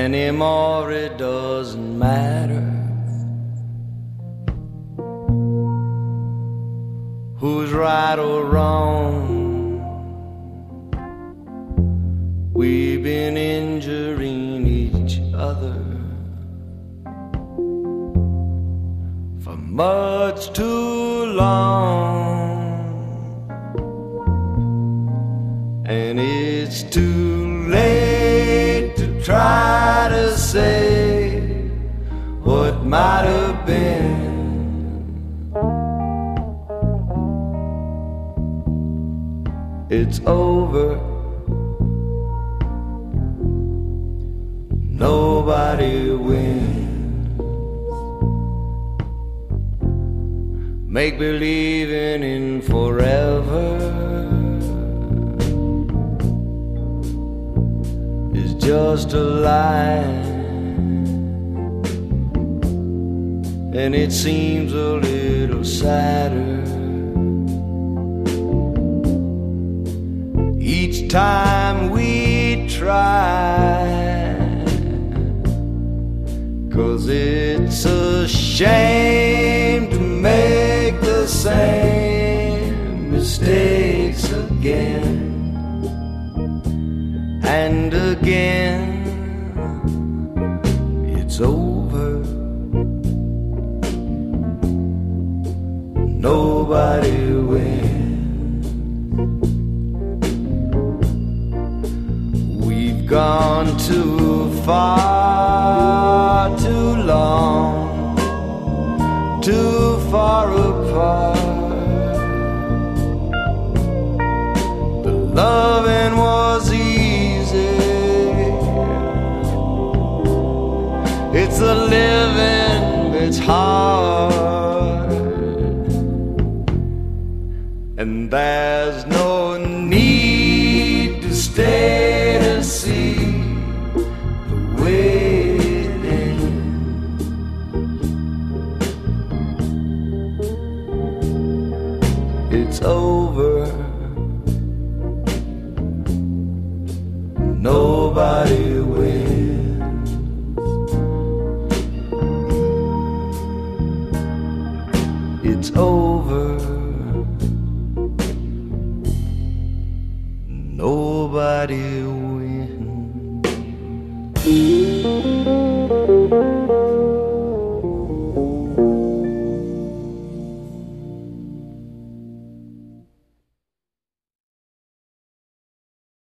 anymore. It doesn't matter who's right or wrong. We've been injuring each other for much too long, and it's too late to try to say what might have been. It's over. Nobody wins. Make believing in forever is just a lie, and it seems a little sadder each time we try. 'Cause it's a shame to make the same mistakes again and again. It's over. Nobody wins. We've gone too far, too long, too far apart. The loving was easy, it's the living that's hard, and there's no need to stay to see the way it ends. It's over. Nobody wins. It's over. Nobody wins.